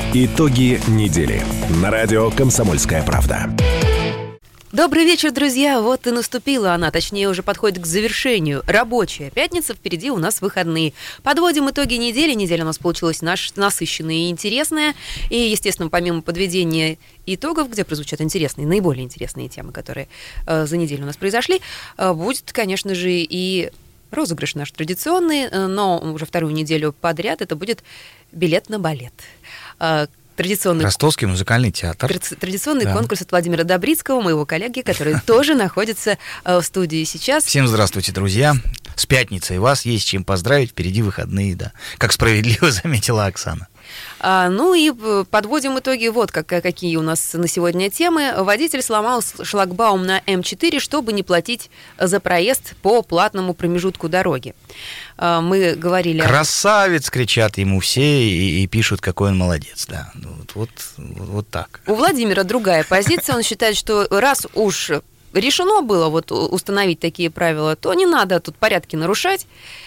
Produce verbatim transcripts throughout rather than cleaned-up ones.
Итоги недели на радио «Комсомольская правда». Добрый вечер, друзья. Вот и наступила она, точнее, уже подходит к завершению. Рабочая пятница, впереди у нас выходные. Подводим итоги недели. Неделя у нас получилась наш, насыщенная и интересная. И, естественно, помимо подведения итогов, где прозвучат интересные, наиболее интересные темы, которые э, за неделю у нас произошли, э, будет, конечно же, и розыгрыш наш традиционный, э, но уже вторую неделю подряд это будет билет на балет. Э, Традиционный... Ростовский музыкальный театр. Традиционный да. конкурс от Владимира Добрицкого, моего коллеги, который тоже находится в студии сейчас. Всем здравствуйте, друзья. С пятницей вас есть чем поздравить. Впереди выходные, да. Как справедливо заметила Оксана. А, ну и подводим итоги. Вот как, какие у нас на сегодня темы. Водитель сломал шлагбаум на эм четыре, чтобы не платить за проезд по платному промежутку дороги. А, мы говорили... Красавец, кричат ему все и, и пишут, какой он молодец. Да. Вот, вот, вот, вот так. У Владимира другая позиция. Он считает, что раз уж решено было вот установить такие правила, то не надо тут порядки нарушать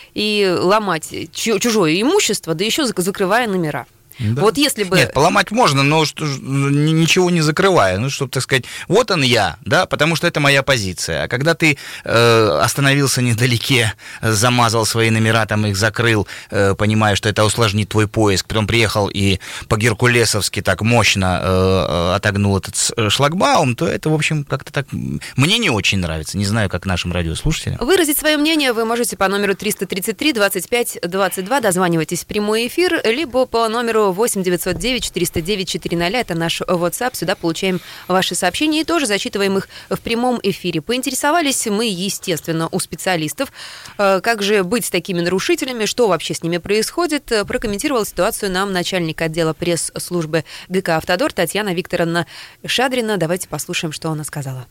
и ломать чужое имущество, да еще закрывая номера. Да. Вот если бы... Нет, поломать можно, но что, ничего не закрывая, ну, чтобы, так сказать, вот он я, да, потому что это моя позиция. А когда ты э, остановился недалеке, замазал свои номера, там их закрыл, э, понимая, что это усложнит твой поиск, потом приехал и по-геркулесовски так мощно э, отогнул этот шлагбаум, то это, в общем, как-то так... Мне не очень нравится, не знаю, как нашим радиослушателям. Выразить свое мнение вы можете по номеру триста тридцать три двадцать пять двадцать два, дозванивайтесь в прямой эфир, либо по номеру восемь девятьсот девять четыреста девять четыреста, это наш WhatsApp. Сюда получаем ваши сообщения и тоже зачитываем их в прямом эфире. Поинтересовались мы, естественно, у специалистов, как же быть с такими нарушителями, что вообще с ними происходит. Прокомментировала ситуацию нам начальник отдела пресс-службы ГК «Автодор» Татьяна Викторовна Шадрина. Давайте послушаем, что она сказала.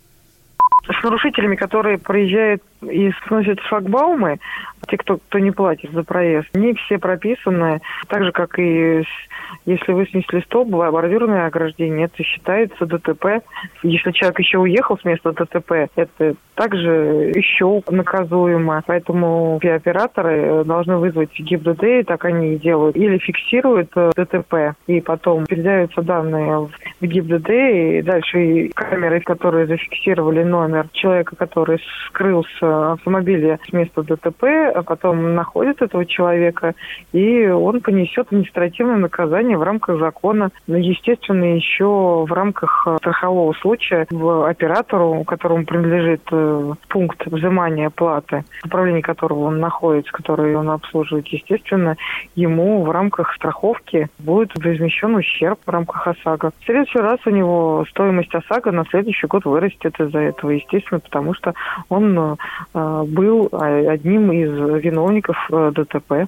С нарушителями, которые проезжают и сносят шлагбаумы, те, кто, кто не платит за проезд, не все прописаны, так же, как и если вы снесли столб, бордюрное ограждение, это считается ДТП. Если человек еще уехал с места ДТП, это также еще наказуемо. Поэтому все операторы должны вызвать ГИБДД, и так они и делают. Или фиксируют ДТП, и потом передаются данные в ГИБДД, и дальше и камеры, которые зафиксировали номер человека, который скрыл с автомобиля с места ДТП, а потом находят этого человека, и он понесет административное наказание в рамках закона. Но, естественно, еще в рамках страхового случая в оператору, которому принадлежит пункт взимания платы, в управлении которого он находится, который он обслуживает, естественно, ему в рамках страховки будет возмещен ущерб в рамках ОСАГО. В следующий раз у него стоимость ОСАГО на следующий год вырастет из-за этого, естественно, потому что он э, был одним из виновников э, ДТП.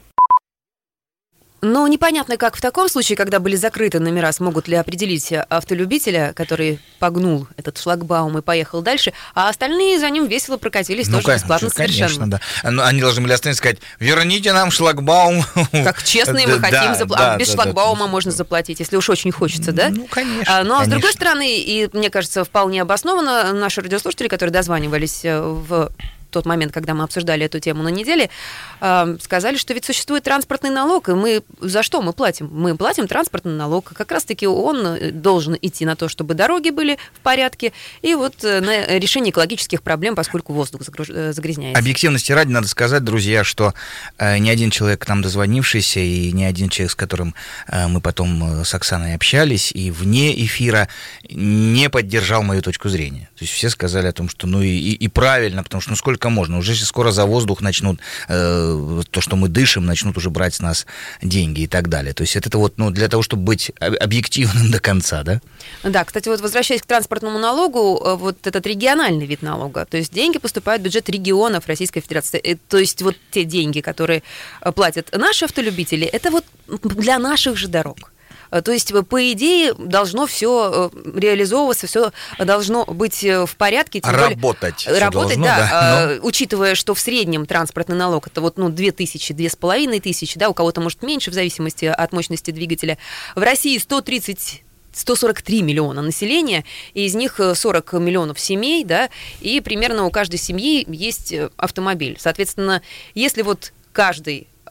Но непонятно, как в таком случае, когда были закрыты номера, смогут ли определить автолюбителя, который погнул этот шлагбаум и поехал дальше, а остальные за ним весело прокатились, ну, тоже конечно, бесплатно совершенно. Конечно, да. Они должны были остановиться и сказать: верните нам шлагбаум. Как честные мы хотим заплатить. Без шлагбаума можно заплатить, если уж очень хочется, да? Ну, конечно. Но, с другой стороны, и мне кажется, вполне обоснованно, наши радиослушатели, которые дозванивались в тот момент, когда мы обсуждали эту тему на неделе, э, сказали, что ведь существует транспортный налог, и мы за что мы платим? Мы платим транспортный налог. Как раз-таки он должен идти на то, чтобы дороги были в порядке, и вот на решение экологических проблем, поскольку воздух загрязняется. Объективности ради надо сказать, друзья, что э, ни один человек к нам дозвонившийся, и ни один человек, с которым э, мы потом с Оксаной общались, и вне эфира, не поддержал мою точку зрения. То есть все сказали о том, что ну и, и, и правильно, потому что ну сколько можно. Уже скоро за воздух начнут, э, то, что мы дышим, начнут уже брать с нас деньги и так далее. То есть это вот, ну, для того, чтобы быть объективным до конца, да? Да, кстати, вот возвращаясь к транспортному налогу, вот этот региональный вид налога, то есть деньги поступают в бюджет регионов Российской Федерации. То есть вот те деньги, которые платят наши автолюбители, это вот для наших же дорог. То есть, по идее, должно все реализовываться, все должно быть в порядке. Тем работать. Более, работать, должно, да. да но... Учитывая, что в среднем транспортный налог это вот, ну, две тысячи, две с половиной тысячи, да, у кого-то, может, меньше, в зависимости от мощности двигателя. В России сто тридцать сто сорок три миллиона населения, и из них сорок миллионов семей, да, и примерно у каждой семьи есть автомобиль. Соответственно, если вот каждый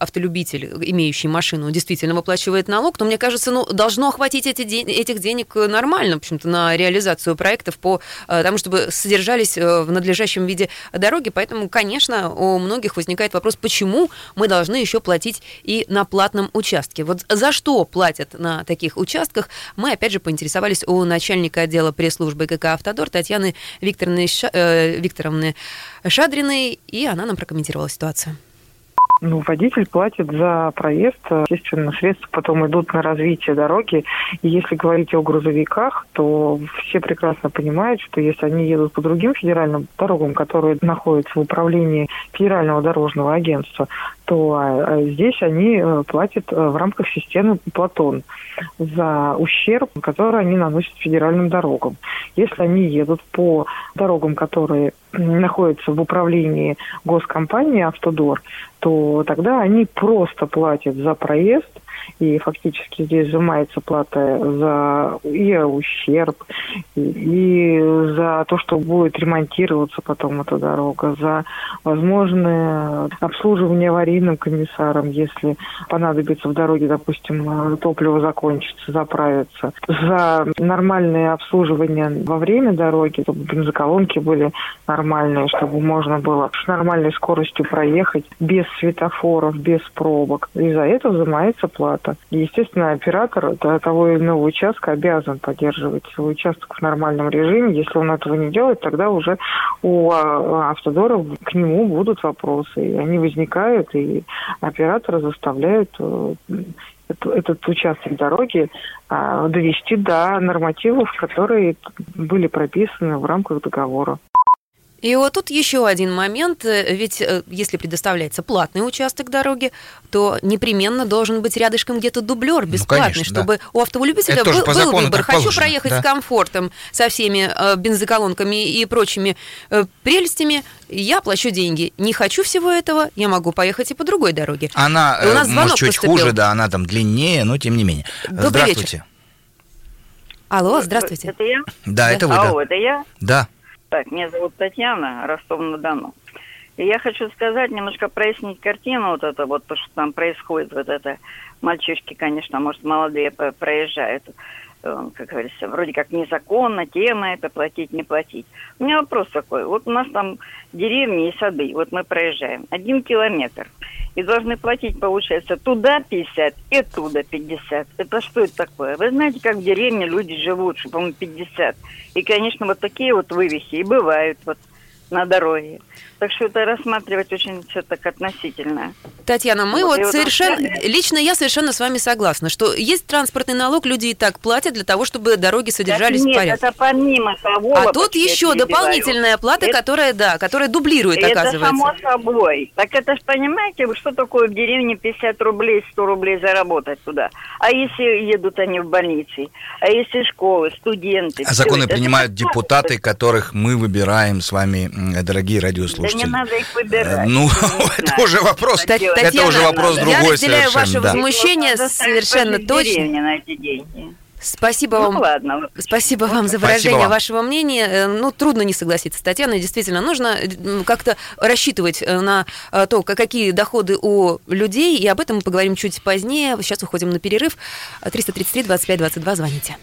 автолюбитель, имеющий машину, действительно выплачивает налог, то, мне кажется, ну, должно хватить эти ден- этих денег нормально, в общем-то, на реализацию проектов по тому, чтобы содержались в надлежащем виде дороги. Поэтому, конечно, у многих возникает вопрос, почему мы должны еще платить и на платном участке. Вот за что платят на таких участках, мы, опять же, поинтересовались у начальника отдела пресс-службы ГК «Автодор» Татьяны Викторовны, Ша... э, Викторовны Шадриной, и она нам прокомментировала ситуацию. Ну, водитель платит за проезд, естественно, средства потом идут на развитие дороги. И если говорить о грузовиках, то все прекрасно понимают, что если они едут по другим федеральным дорогам, которые находятся в управлении Федерального дорожного агентства, то а, а здесь они платят в рамках системы Платон за ущерб, который они наносят федеральным дорогам. Если они едут по дорогам, которые находятся в управлении госкомпании «Автодор», то тогда они просто платят за проезд, и фактически здесь взимается плата за и ущерб, и, и за то, что будет ремонтироваться потом эта дорога, за возможное обслуживание аварийным комиссаром, если понадобится в дороге, допустим, топливо закончится, заправится, за нормальное обслуживание во время дороги, чтобы бензоколонки были нормальные, чтобы можно было с нормальной скоростью проехать без светофоров, без пробок. И за это взимается плата. И, естественно, оператор того или иного участка обязан поддерживать свой участок в нормальном режиме. Если он этого не делает, тогда уже у Автодора к нему будут вопросы. И они возникают, и операторы заставляют этот участок дороги довести до нормативов, которые были прописаны в рамках договора. И вот тут еще один момент, ведь если предоставляется платный участок дороги, то непременно должен быть рядышком где-то дублер бесплатный, ну, конечно, чтобы да. у автолюбителя был, был закону, выбор. Хочу положено, проехать да. с комфортом, со всеми э, бензоколонками и прочими э, прелестями, я плачу деньги. Не хочу всего этого, я могу поехать и по другой дороге. Она, у нас может, чуть поступил. хуже, да, она там длиннее, но тем не менее. Добрый Здравствуйте. Вечер. Алло, здравствуйте. Это я? Да, это вы, Алло, да. это я? Да. Так, меня зовут Татьяна, Ростов-на-Дону. И я хочу сказать, немножко прояснить картину, вот это вот, то, что там происходит, вот это, мальчишки, конечно, может, молодые проезжают, как говорится, вроде как незаконно, тема это, платить, не платить. У меня вопрос такой, вот у нас там деревни и сады, вот мы проезжаем, один километр, и должны платить, получается, туда пятьдесят и туда пятьдесят. Это что это такое? Вы знаете, как в деревне люди живут, что, по-моему, пятьдесят. И, конечно, вот такие вот вывихи и бывают вот на дороге. Так что это рассматривать очень все так относительно. Татьяна, мы вот, вот совершенно, вот... лично я совершенно с вами согласна, что есть транспортный налог, люди и так платят для того, чтобы дороги содержались так нет, в порядке. Это помимо того. А тут еще дополнительная плата, это... которая, да, которая дублирует, это оказывается. Это само собой. Так это ж, понимаете, что такое в деревне пятьдесят рублей, сто рублей заработать туда? А если едут они в больницы? А если школы, студенты? А законы это принимают это депутаты, которых мы выбираем с вами, дорогие радиослушатели. Да не надо их выбирать. Ну, это уже вопрос, Татьяна, это уже вопрос я другой разделяю совершенно. ваше да. возмущение совершенно точно. На эти деньги. Спасибо ну, вам. Ладно. Спасибо вам за выражение вашего мнения. Ну, трудно не согласиться с Татьяной. Действительно, нужно как-то рассчитывать на то, какие доходы у людей, и об этом мы поговорим чуть позднее. Сейчас уходим на перерыв. триста тридцать три двадцать пять двадцать два, звоните.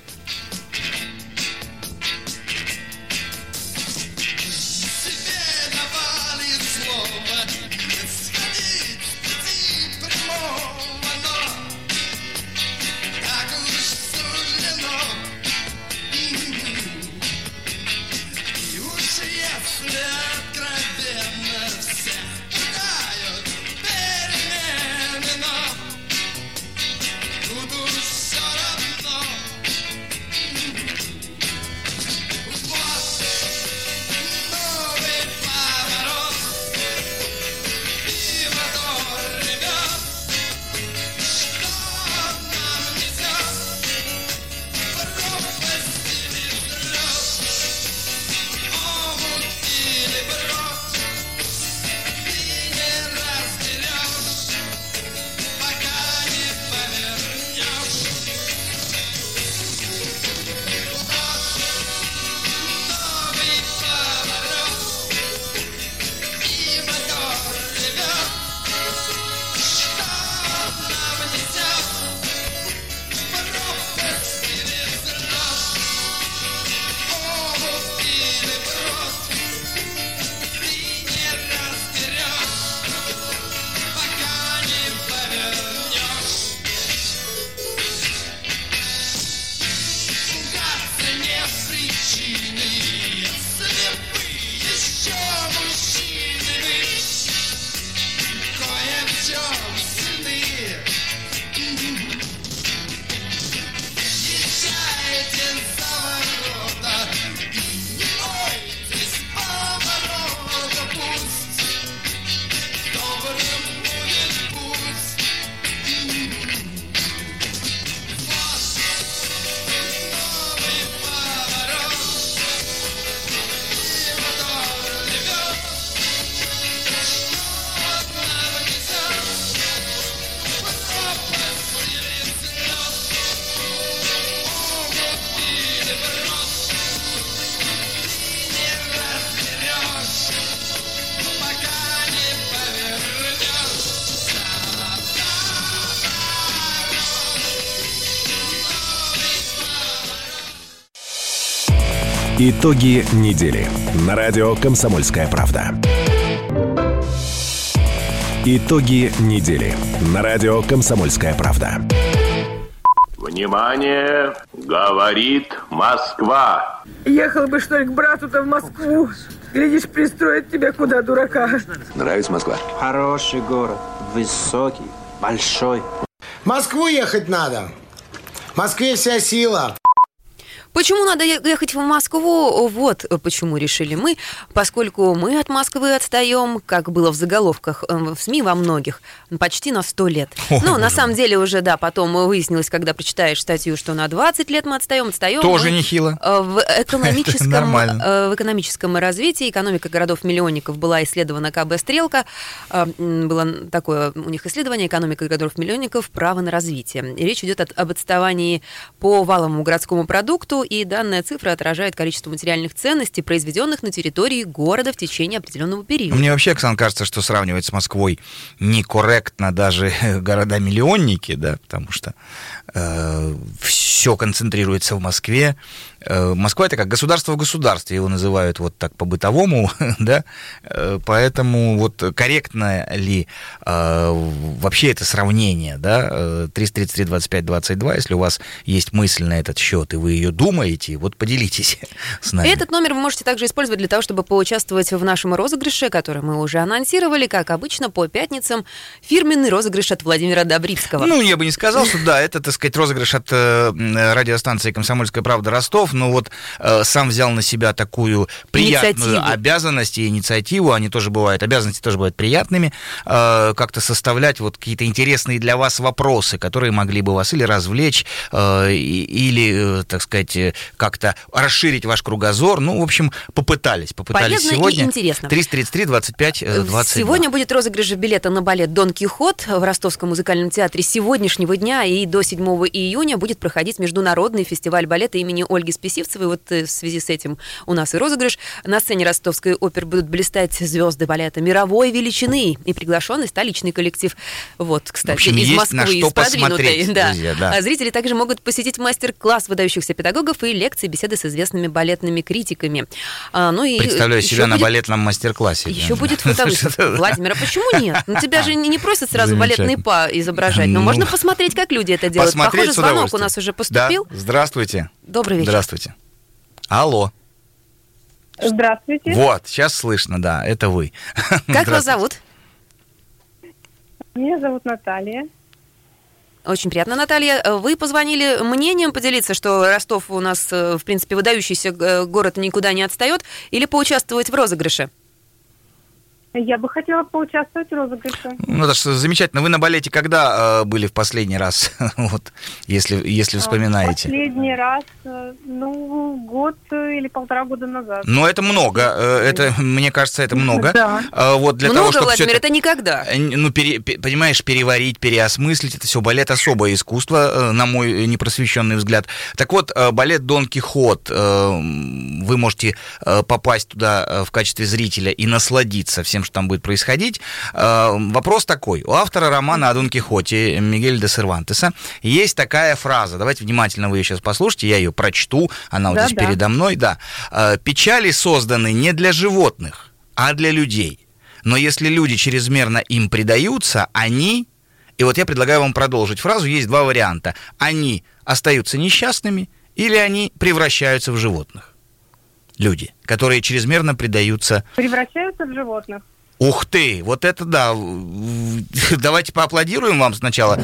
Итоги недели на радио «Комсомольская правда». Итоги недели на радио «Комсомольская правда». Внимание, говорит Москва. Ехал бы, что ли, к брату-то в Москву. Глядишь, пристроит тебя куда, дурака. Нравится Москва? Хороший город, высокий, большой. В Москву ехать надо. В Москве вся сила. Почему надо ехать в Москву? Вот почему решили мы, поскольку мы от Москвы отстаем, как было в заголовках в СМИ во многих, почти на сто лет. Ой, ну, на самом деле уже, да, потом выяснилось, когда прочитаешь статью, что на двадцать лет мы отстаем, отстаем. Тоже нехило. В экономическом, в экономическом развитии экономика городов-миллионников была исследована ка бэ «Стрелка». Было такое у них исследование «Экономика городов-миллионников. Право на развитие». И речь идет об отставании по валовому городскому продукту, и данная цифра отражает количество материальных ценностей, произведенных на территории города в течение определенного периода. Мне вообще, Оксана, кажется, что сравнивать с Москвой некорректно даже города-миллионники, да, потому что э, все концентрируется в Москве. Э, Москва — это как государство в государстве, его называют вот так по-бытовому, да, э, поэтому вот корректно ли э, вообще это сравнение, да, триста тридцать три двадцать пять двадцать два, если у вас есть мысль на этот счет, и вы ее думаете, вот поделитесь с нами. Этот номер вы можете также использовать для того, чтобы поучаствовать в нашем розыгрыше, который мы уже анонсировали, как обычно, по пятницам. Фирменный розыгрыш от Владимира Добрицкого. Ну, я бы не сказал, что да, это, так сказать, розыгрыш от э, радиостанции «Комсомольская правда» Ростов, но вот э, сам взял на себя такую приятную инициативу. обязанность и инициативу, они тоже бывают, обязанности тоже бывают приятными, э, как-то составлять вот какие-то интересные для вас вопросы, которые могли бы вас или развлечь, э, или, э, так сказать, как-то расширить ваш кругозор. Ну, в общем, попытались. Попытались Полезно сегодня. И интересно. триста тридцать три двадцать пять двадцать два. Сегодня будет розыгрыш билета на балет «Дон Кихот» в Ростовском музыкальном театре. С сегодняшнего дня и до седьмого июня будет проходить международный фестиваль балета имени Ольги Списивцевой. Вот в связи с этим у нас и розыгрыш. На сцене Ростовской оперы будут блистать звезды балета мировой величины и приглашенный столичный коллектив. Вот, кстати, в общем, из есть Москвы, на что из продвинутой. Да. Друзья, да. А зрители также могут посетить мастер-класс выдающихся педагогов и лекции, беседы с известными балетными критиками. А, ну и представляю себя будет... на балетном мастер-классе. Еще будет фотовыставка. Владимир, а почему нет? Ну, тебя же не просят сразу балетный па изображать, но ну, можно посмотреть, как люди это делают. Похоже, звонок у нас уже поступил. Да. Здравствуйте. Добрый вечер. Здравствуйте. Алло. Здравствуйте. Вот, сейчас слышно, да, это вы. Как вас зовут? Меня зовут Наталья. Очень приятно, Наталья. Вы позвонили мнением поделиться, что Ростов у нас, в принципе, выдающийся город, никуда не отстает, или поучаствовать в розыгрыше? Я бы хотела поучаствовать в розыгрыше. Ну, это же замечательно. Вы на балете когда э, были в последний раз? Вот, если, если вспоминаете. Последний раз, ну, год или полтора года назад. Ну, это много. Это, мне кажется, это много. Да. Вот для много, того, чтобы Владимир, это, это никогда. Ну, пере, понимаешь, переварить, переосмыслить, это все балет особое искусство, на мой непросвещенный взгляд. Так вот, балет «Дон Кихот», вы можете попасть туда в качестве зрителя и насладиться всем, что там будет происходить. Вопрос такой. У автора романа о Дон Кихоте Мигеля де Сервантеса есть такая фраза. Давайте внимательно вы ее сейчас послушайте, я ее прочту. Она вот да, здесь да. передо мной. Да. «Печали созданы не для животных, а для людей. Но если люди чрезмерно им предаются, они...» И вот я предлагаю вам продолжить фразу. Есть два варианта. Они остаются несчастными или они превращаются в животных. Люди, которые чрезмерно предаются... Превращаются в животных. Ух ты, вот это да. Давайте поаплодируем вам сначала.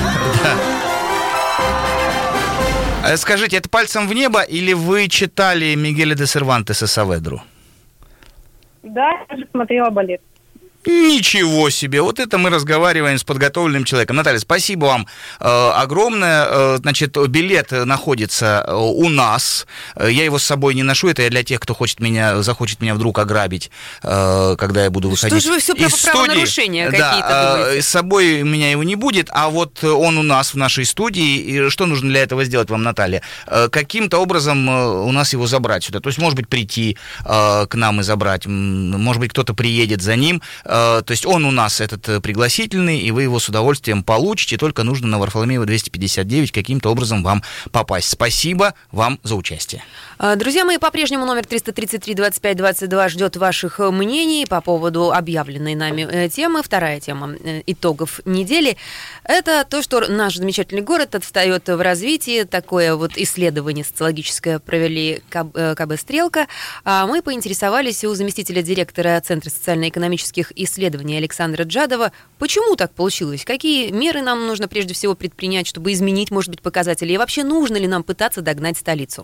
Скажите, это пальцем в небо или вы читали Мигеля де Сервантеса Саведру? Да, я же смотрела балет. Ничего себе, вот это мы разговариваем с подготовленным человеком. Наталья, спасибо вам э, огромное. Э, значит, билет находится у нас. Я его с собой не ношу, это я для тех, кто хочет меня, захочет меня вдруг ограбить, э, когда я буду выходить из студии. Что же вы все правонарушения какие-то да, думаете? э, с собой у меня его не будет, а вот он у нас в нашей студии. И что нужно для этого сделать вам, Наталья? Э, каким-то образом э, у нас его забрать сюда. То есть, может быть, прийти э, к нам и забрать. Может быть, кто-то приедет за ним. То есть он у нас этот пригласительный, и вы его с удовольствием получите, только нужно на Варфоломеева двести пятьдесят девять каким-то образом вам попасть. Спасибо вам за участие. Друзья мои, по-прежнему номер триста тридцать три двадцать пять двадцать два ждет ваших мнений по поводу объявленной нами темы. Вторая тема итогов недели – это то, что наш замечательный город отстает в развитии. Такое вот исследование социологическое провели ка бэ «Стрелка». Мы поинтересовались у заместителя директора Центра социально-экономических исследований Александра Джадова, почему так получилось, какие меры нам нужно прежде всего предпринять, чтобы изменить, может быть, показатели, и вообще нужно ли нам пытаться догнать столицу.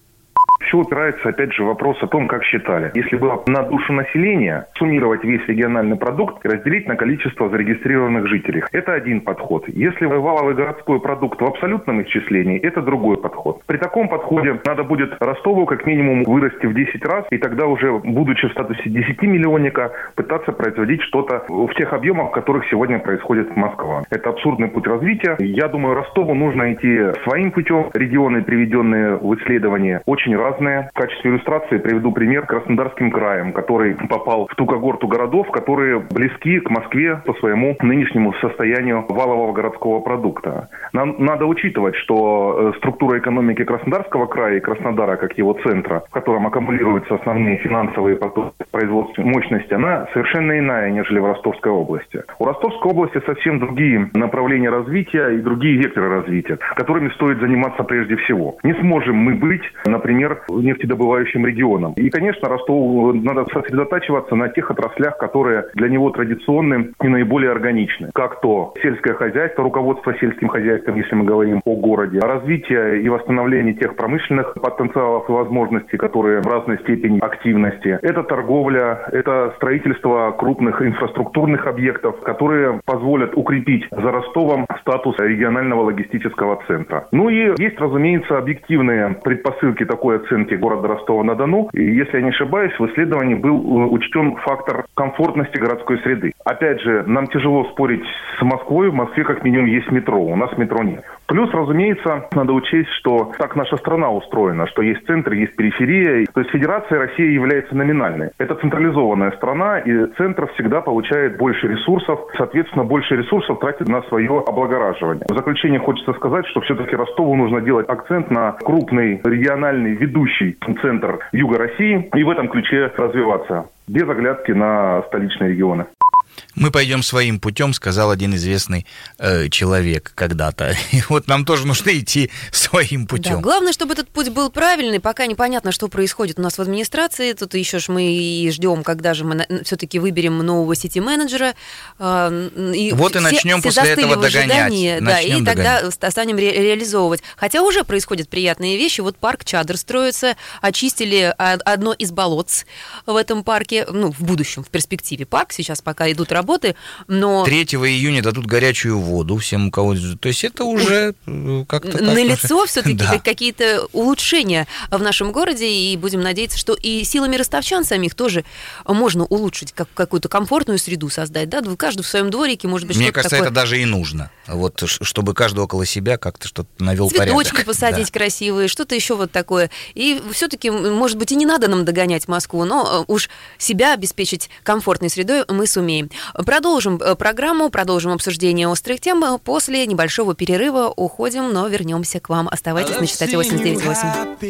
Все упирается, опять же, в вопрос о том, как считали. Если бы на душу населения суммировать весь региональный продукт и разделить на количество зарегистрированных жителей, это один подход. Если валовый городской продукт в абсолютном исчислении, это другой подход. При таком подходе надо будет Ростову как минимум вырасти в десять раз, и тогда уже, будучи в статусе десятимиллионника, пытаться производить что-то в тех объемах, в которых сегодня происходит Москва. Это абсурдный путь развития. Я думаю, Ростову нужно идти своим путем. Регионы, приведенные в исследовании, очень разные. В качестве иллюстрации приведу пример Краснодарским краем, который попал в ту когорту городов, которые близки к Москве по своему нынешнему состоянию валового городского продукта. Нам надо учитывать, что структура экономики Краснодарского края и Краснодара, как его центра, в котором аккумулируются основные финансовые производственные мощности, она совершенно иная, нежели в Ростовской области. У Ростовской области совсем другие направления развития и другие векторы развития, которыми стоит заниматься прежде всего. Не сможем мы быть, например, нефтедобывающим регионом. И, конечно, Ростову надо сосредотачиваться на тех отраслях, которые для него традиционны и наиболее органичны. Как то сельское хозяйство, руководство сельским хозяйством, если мы говорим о городе, развитие и восстановление тех промышленных потенциалов и возможностей, которые в разной степени активности. Это торговля, это строительство крупных инфраструктурных объектов, которые позволят укрепить за Ростовом статус регионального логистического центра. Ну и есть, разумеется, объективные предпосылки такой оценки города Ростова-на-Дону. И, если я не ошибаюсь, в исследовании был учтен фактор комфортности городской среды. Опять же, нам тяжело спорить с Москвой. В Москве как минимум есть метро, у нас метро нет. Плюс, разумеется, надо учесть, что так наша страна устроена, что есть центр, есть периферия. То есть Федерация России является номинальной. Это централизованная страна, и центр всегда получает больше ресурсов, соответственно, больше ресурсов тратит на свое облагораживание. В заключение хочется сказать, что все-таки Ростову нужно делать акцент на крупный региональный ведущий центр Юга России и в этом ключе развиваться, без оглядки на столичные регионы. Мы пойдем своим путем, сказал один известный э, человек когда-то. И вот нам тоже нужно идти своим путем. Да, главное, чтобы этот путь был правильный. Пока непонятно, что происходит у нас в администрации. Тут еще ж мы и ждем, когда же мы все-таки выберем нового сити-менеджера. Э, и вот и все, начнем все после этого догонять. Да, и тогда догонять. станем ре- реализовывать. Хотя уже происходят приятные вещи. Вот парк Чадр строится. Очистили одно из болот в этом парке. Ну, в будущем, в перспективе парк. Сейчас пока идут работы, но... третьего июня дадут горячую воду всем, у кого... То есть это уже как-то... Налицо все-таки да. какие-то улучшения в нашем городе, и будем надеяться, что и силами ростовчан самих тоже можно улучшить, как, какую-то комфортную среду создать, да, каждый в своем дворике, может быть, Мне что-то кажется, такое... это даже и нужно, вот, чтобы каждый около себя как-то что-то навел порядок. Цветочки посадить да. красивые, что-то еще вот такое. И все-таки, может быть, и не надо нам догонять Москву, но уж себя обеспечить комфортной средой мы сумеем. Продолжим программу, продолжим обсуждение острых тем. После небольшого перерыва уходим, но вернемся к вам. Оставайтесь на частоте восемьдесят девять восемь.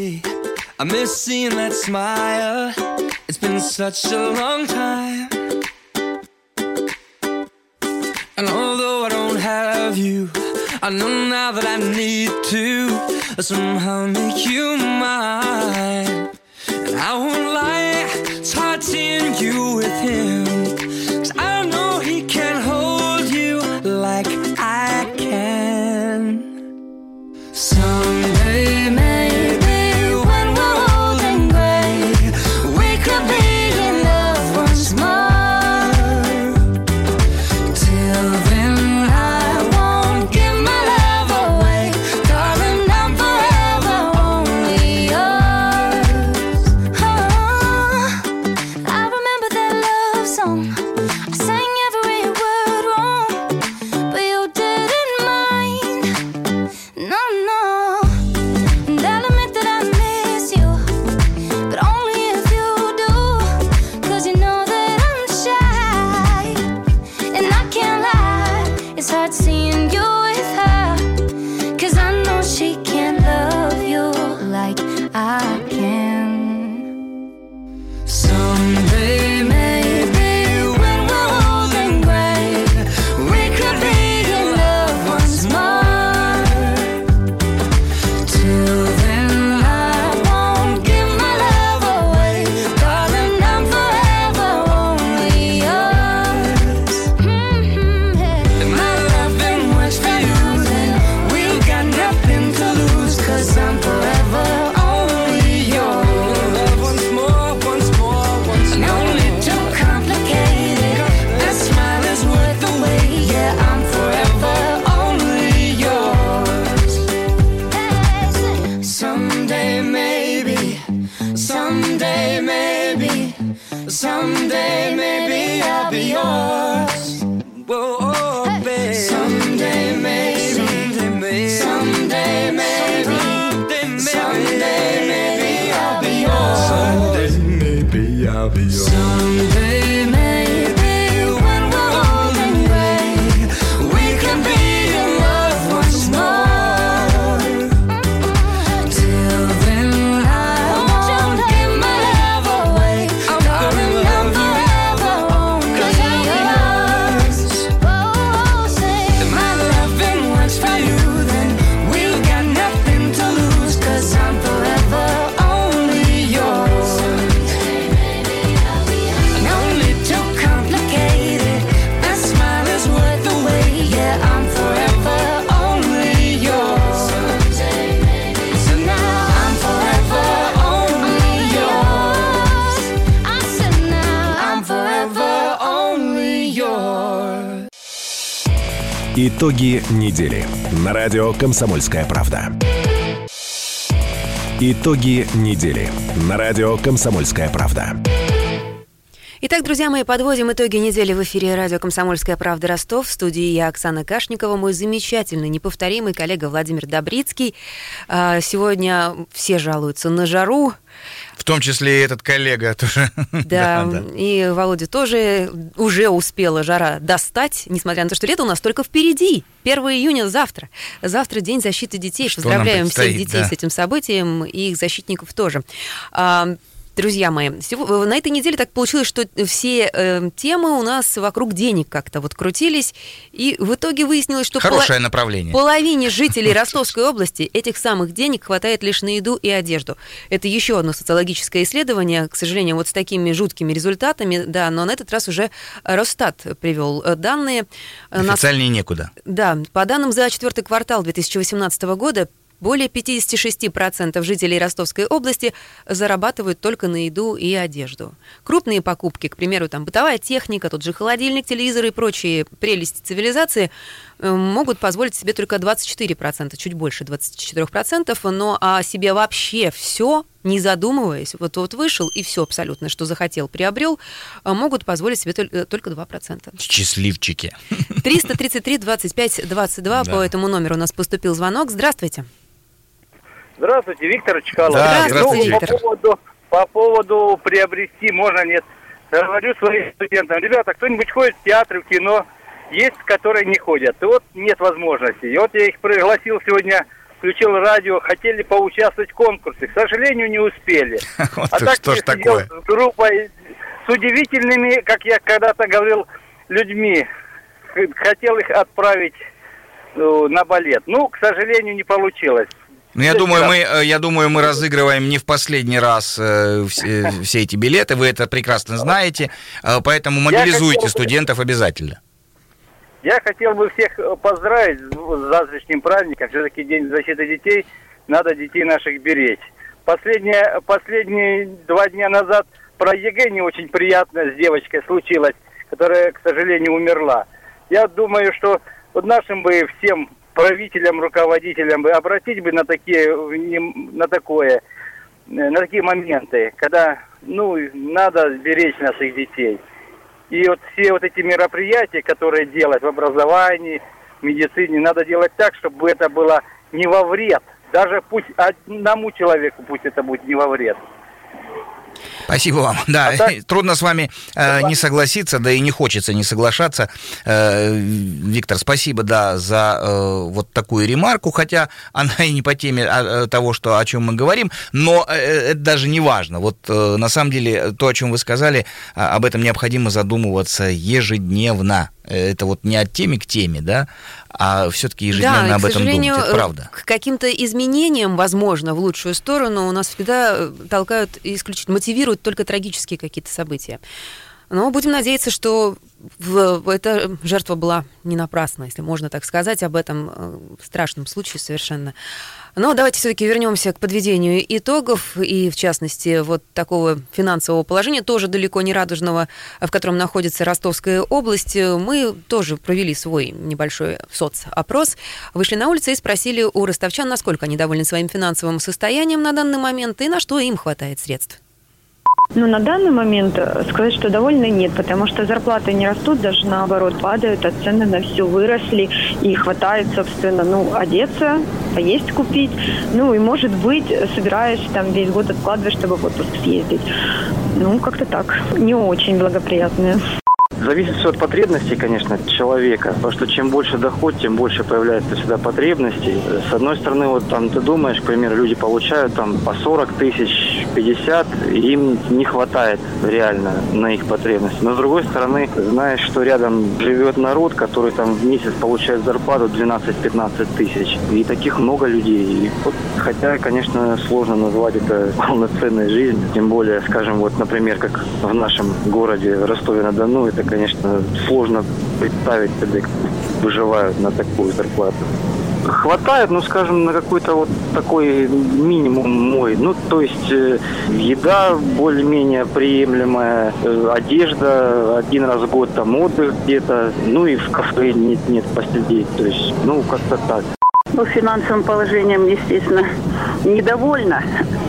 I miss seeing that smile. It's been such a long time. And although I don't have you, I know now that I need to somehow make you mine. And I won't lie, it's hard seeing you with him. Cause I know he can't hold you like I can. Someday maybe when we're old and gray, we could be in love once more. Till then I won't give my love away, darling, I'm forever only yours. Oh, I remember that love song. I sang every word wrong, but you didn't mind. No, no. Someday maybe I'll be yours. Whoa, oh, baby. Someday maybe, someday maybe, someday maybe I'll be yours. Someday maybe I'll be yours. Someday maybe when we're old and gray, we can be in love once more. Till then I won't give my love away. Darling, I'm forever only yours. Oh, say if my loving works for you, then we've got nothing to lose, 'cause I'm forever only yours. No need to complicate it. That smile is worth the wait. Yeah, I'm forever only yours. So now I'm forever only yours. I said now I'm forever only yours. Итоги недели на радио «Комсомольская правда». Итоги недели на радио «Комсомольская правда». Итак, друзья мои, подводим итоги недели в эфире радио «Комсомольская правда» Ростов. В студии я, Оксана Кашникова, мой замечательный, неповторимый коллега Владимир Добрицкий. Сегодня все жалуются на жару. В том числе и этот коллега тоже. Да, да, да, и Володя тоже уже успела жара достать, несмотря на то, что лето у нас только впереди. первого июня завтра. Завтра День защиты детей. Что Поздравляем всех детей да. с этим событием и их защитников тоже. Друзья мои, на этой неделе так получилось, что все э, темы у нас вокруг денег как-то вот крутились, и в итоге выяснилось, что Хорошее поло- направление. половине жителей Ростовской области этих самых денег хватает лишь на еду и одежду. Это еще одно социологическое исследование, к сожалению, вот с такими жуткими результатами, да, но на этот раз уже Росстат привел данные. Официальнее Нас... некуда. Да, по данным за четвертый квартал две тысячи восемнадцатого года, более пятьдесят шесть процентов жителей Ростовской области зарабатывают только на еду и одежду. Крупные покупки, к примеру, там бытовая техника, тот же холодильник, телевизор и прочие прелести цивилизации могут позволить себе только двадцать четыре процента, чуть больше двадцать четыре процента, но о себе вообще все, не задумываясь, вот, вот вышел и все абсолютно, что захотел, приобрел, могут позволить себе только два процента. Счастливчики. триста тридцать три двадцать пять двадцать два, да. По этому номеру у нас поступил звонок. Здравствуйте. Здравствуйте, Виктор Чкалов. Да, здравствуйте, ну, Виктор. По поводу, по поводу приобрести можно, нет. Говорю своим студентам, ребята, кто-нибудь ходит в театры, в кино, есть, которые не ходят. И вот нет возможности. И вот я их пригласил сегодня, включил радио, хотели поучаствовать в конкурсе. К сожалению, не успели. А так что ж такое? С группой, с удивительными, как я когда-то говорил, людьми. Хотел их отправить на балет. Ну, к сожалению, не получилось. Ну, я думаю, мы, я думаю, мы разыгрываем не в последний раз э, все, все эти билеты, вы это прекрасно знаете, э, поэтому мобилизуйте хотел... студентов обязательно. Я хотел бы всех поздравить с завтрашним праздником, все-таки День защиты детей, надо детей наших беречь. Последние, последние два дня назад про ЕГЭ не очень приятно с девочкой случилось, которая, к сожалению, умерла. Я думаю, что вот нашим бы всем правителям, руководителям бы обратить бы на такие, на такое, на такие моменты, когда, ну, надо беречь наших детей. И вот все вот эти мероприятия, которые делать в образовании, в медицине, надо делать так, чтобы это было не во вред. Даже пусть одному человеку, пусть это будет не во вред. Спасибо вам. Да, а так... трудно с вами э, не согласиться, да и не хочется не соглашаться. Э, Виктор, спасибо, да, за э, вот такую ремарку, хотя она и не по теме а, того, что, о чем мы говорим, но э, это даже не важно. Вот э, на самом деле то, о чем вы сказали, об этом необходимо задумываться ежедневно. Это вот не от темы к теме, да, а все-таки ежедневно да, об этом думать, это правда. К каким-то изменениям, возможно, в лучшую сторону у нас всегда толкают и исключительно мотивируют только трагические какие-то события. Но будем надеяться, что в, эта жертва была не напрасна, если можно так сказать, об этом страшном случае совершенно. Но давайте все-таки вернемся к подведению итогов, и в частности вот такого финансового положения, тоже далеко не радужного, в котором находится Ростовская область. Мы тоже провели свой небольшой соцопрос, вышли на улицы и спросили у ростовчан, насколько они довольны своим финансовым состоянием на данный момент и на что им хватает средств. Ну, на данный момент сказать, что довольны, нет, потому что зарплаты не растут, даже наоборот падают, а цены на все выросли, и хватает, собственно, ну, одеться, поесть купить, ну, и, может быть, собираешь там весь год откладываешь, чтобы в отпуск съездить. Ну, как-то так, не очень благоприятные. Зависит все от потребностей, конечно, человека, потому что чем больше доход, тем больше появляется всегда потребностей. С одной стороны, вот там ты думаешь, к примеру, люди получают там по сорок тысяч, пятьдесят, им не хватает реально на их потребности. Но с другой стороны, знаешь, что рядом живет народ, который там в месяц получает зарплату двенадцать-пятнадцать тысяч. И таких много людей. И вот, хотя, конечно, сложно назвать это полноценной жизнью. Тем более, скажем, вот, например, как в нашем городе Ростове-на-Дону, это, конечно, сложно представить, когда выживают на такую зарплату. Хватает, ну, скажем, на какой-то вот такой минимум мой. Ну, то есть э, еда более-менее приемлемая, э, одежда, один раз в год там отдых где-то, ну и в кафе нет-нет посидеть. То есть, ну, как-то так. Ну, финансовым положением, естественно, недовольна.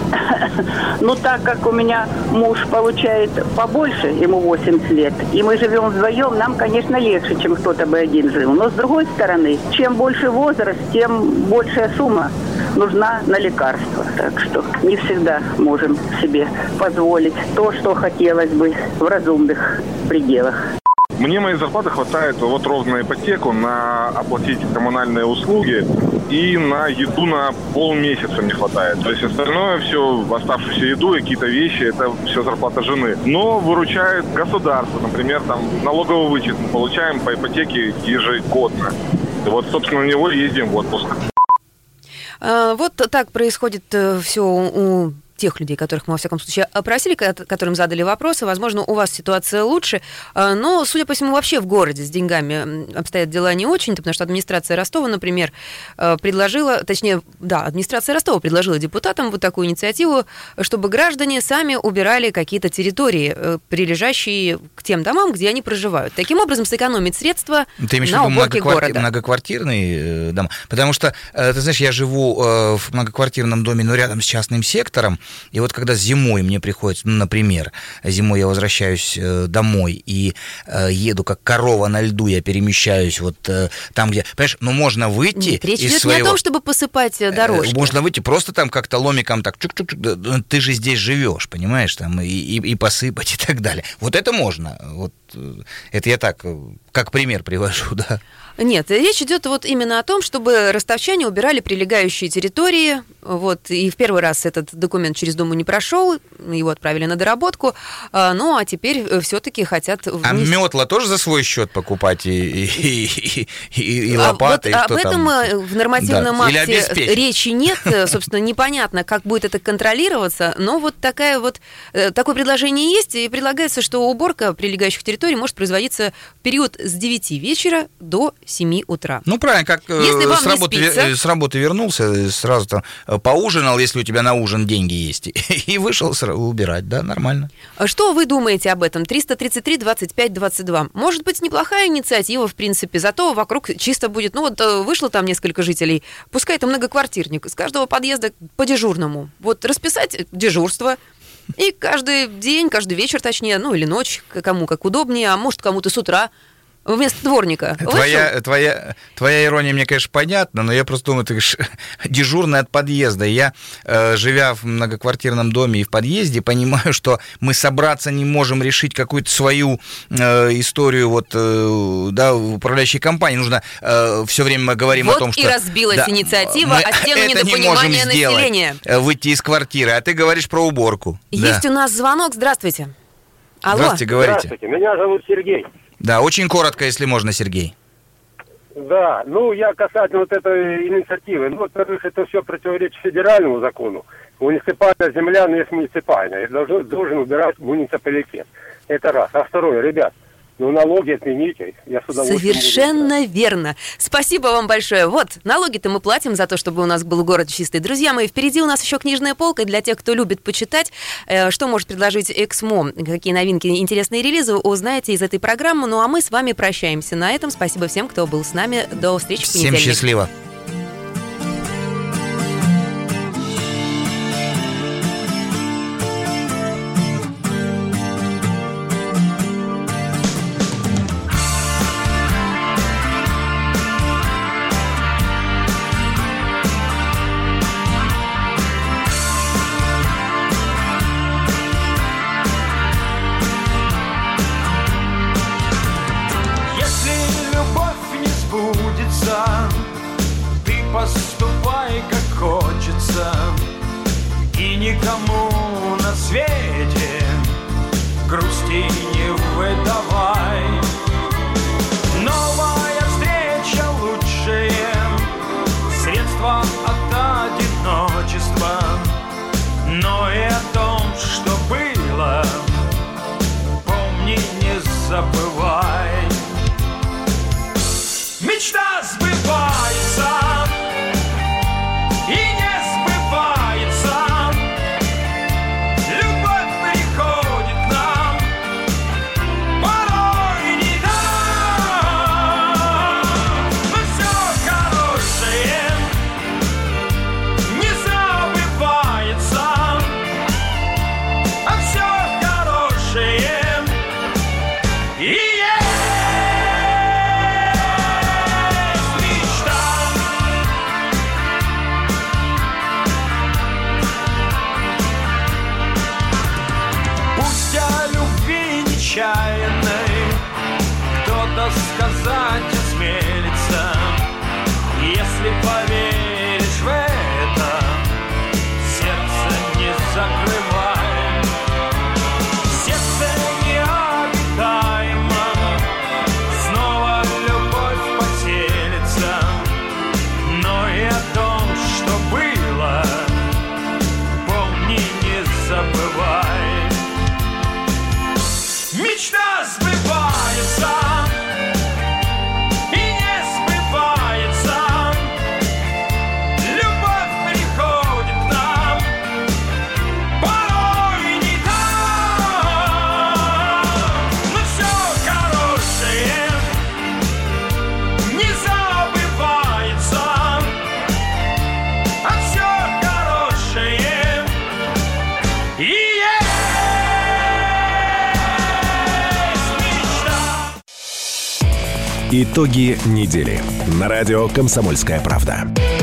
Но так как у меня муж получает побольше, ему восемьдесят лет, и мы живем вдвоем, нам, конечно, легче, чем кто-то бы один жил. Но, с другой стороны, чем больше возраст, тем большая сумма нужна на лекарства. Так что не всегда можем себе позволить то, что хотелось бы в разумных пределах. Мне моей зарплаты хватает вот ровно на ипотеку, на оплатить коммунальные услуги и на еду на полмесяца мне хватает. То есть остальное все, оставшуюся еду и какие-то вещи, это все зарплата жены. Но выручает государство. Например, там налоговый вычет мы получаем по ипотеке ежегодно. И вот, собственно, на него ездим в отпуск. Вот так происходит все у тех людей, которых мы, во всяком случае, опросили, которым задали вопросы. Возможно, у вас ситуация лучше, но, судя по всему, вообще в городе с деньгами обстоят дела не очень, потому что администрация Ростова, например, предложила, точнее, да, администрация Ростова предложила депутатам вот такую инициативу, чтобы граждане сами убирали какие-то территории, прилежащие к тем домам, где они проживают. Таким образом, сэкономить средства ты имеешь на в виду уборке многокварти... города. Многоквартирные дома? Потому что, ты знаешь, я живу в многоквартирном доме, но рядом с частным сектором. И вот когда зимой мне приходится, ну, например, зимой я возвращаюсь э, домой и э, еду как корова на льду, я перемещаюсь вот э, там, где... Понимаешь, ну, можно выйти Нет, речь из идет своего... не о том, чтобы посыпать дорожки. Э, можно выйти просто там как-то ломиком так, чук-чук-чук, ты же здесь живешь, понимаешь, там, и, и, и посыпать и так далее. Вот это можно. Вот это я так, как пример привожу, да. Нет, речь идет вот именно о том, чтобы ростовчане убирали прилегающие территории. Вот, и в первый раз этот документ через Думу не прошел, его отправили на доработку. Ну, а теперь все-таки хотят... Вниз... А метла тоже за свой счет покупать и, и, и, и, и лопаты? А вот и об этом там? в нормативном Да. акте речи нет. Собственно, непонятно, как будет это контролироваться. Но вот такая вот, такое предложение есть. И предлагается, что уборка прилегающих территорий может производиться в период с девяти вечера до семи утра. Ну, правильно, как если с работы, с работы вернулся, сразу там поужинал, если у тебя на ужин деньги есть, и вышел убирать, да, нормально. Что вы думаете об этом? триста тридцать три двадцать пять двадцать два. Может быть, неплохая инициатива, в принципе, зато вокруг чисто будет. Ну, вот вышло там несколько жителей, пускай это многоквартирник, из каждого подъезда по дежурному. Вот расписать дежурство, и каждый день, каждый вечер, точнее, ну, или ночь, кому как удобнее, а может, кому-то с утра, вместо дворника. Твоя, твоя, твоя ирония мне, конечно, понятна, но я просто думаю, ты дежурный от подъезда. Я, э, живя в многоквартирном доме и в подъезде, понимаю, что мы собраться не можем решить какую-то свою э, историю вот, э, да, в управляющей компании. Нужно э, все время мы говорим вот о том, что... Вот и разбилась да, инициатива о стену недопонимания населения. Выйти из квартиры, а ты говоришь про уборку. Есть да. у нас звонок. Здравствуйте. Алло. Здравствуйте, говорите. Здравствуйте, меня зовут Сергей. Да, очень коротко, если можно, Сергей. Да, ну, я касательно вот этой инициативы. Ну, во-первых, это все противоречит федеральному закону. Муниципальная земля не есть муниципальная. Должен, должен убирать муниципалитет. Это раз. А второе, ребят, ну, налоги отмените. Я с удовольствием Совершенно буду... верно. Спасибо вам большое. Вот, налоги-то мы платим за то, чтобы у нас был город чистый. Друзья мои, впереди у нас еще книжная полка для тех, кто любит почитать. Что может предложить Эксмо, какие новинки, интересные релизы, узнаете из этой программы. Ну, а мы с вами прощаемся на этом. Спасибо всем, кто был с нами. До встречи в понедельник. Всем счастливо. никому на свете грусти не выдавай. Новая встреча лучшее средство от одиночества, но и о том, что было, помни, не забывай. Мечта сбывается и не сбывается. Любовь приходит к нам порой не так. Но все хорошее не забывается, а все хорошее и есть. Кто-то сказать осмелится, если поверишь в это, сердце не закрывай. Сердце необитаемо, снова любовь поселится, но и о том, что было, помни, не забывай. Мечта сбывается и не сбывается. Любовь приходит к нам порой не так. Но все хорошее не забывается, а все хорошее и есть. Итоги недели на радио «Комсомольская правда».